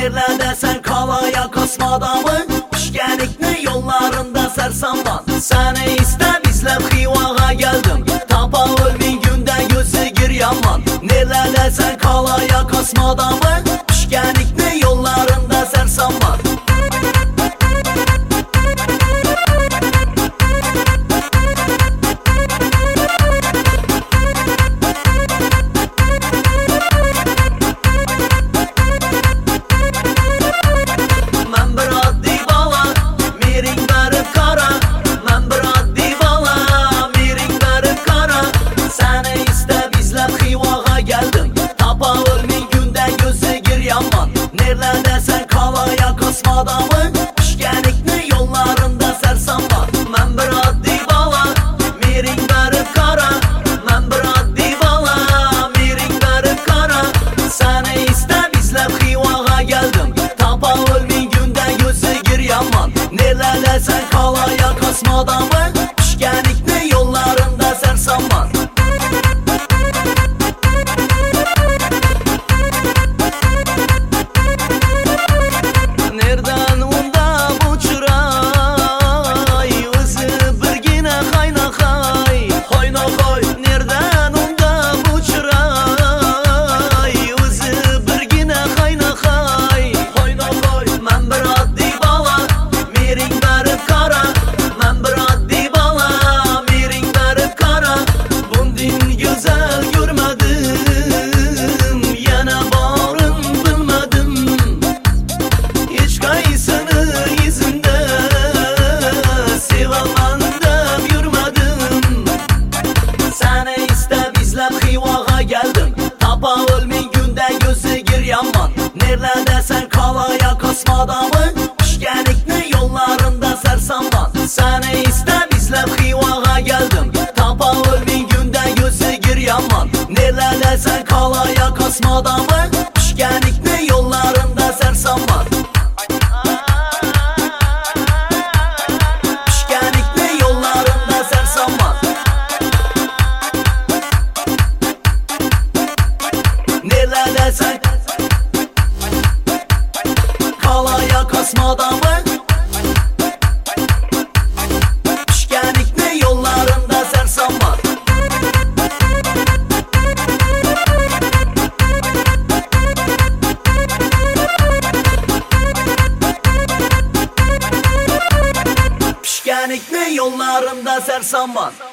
Nerede sen kalaya kasmadamı, pişkenikli yollarında sersamban. Seni istem izlem Xivağa geldim, tapa ölün günde gözü gir yaman. Nerede sen kalaya kasmadamı, pişkenikli yollarında sersamban. Nerede sen kalaya kasmadamı, pişkenikli yollarında sersamban. Men bir addi bala, miring berip kara. Men bir addi bala, miring berip kara. Seni istem izlem Xivağa geldim, tapa ölmin günde gözü gir yaman. Nerede sen kalaya kasmadamı, pişkenikli yollarında sersamban. Xivağa geldim, tapa ölmin günde gözü gir yaman. Nerede sen kalaya kasmadamı, pişkenikli yollarında sersamban. Seni istem izlem Xivağa geldim, tapa ölmin günde gözü gir yaman. Nerede sen kalaya kasmadamı, pişkenikli yollarında sersamban. Pişkenikli yollarında sersamban. Nerede sen kalaya kasmadamı, pişkenikli yollarında sersamban. Pişkenikli yollarında sersamban.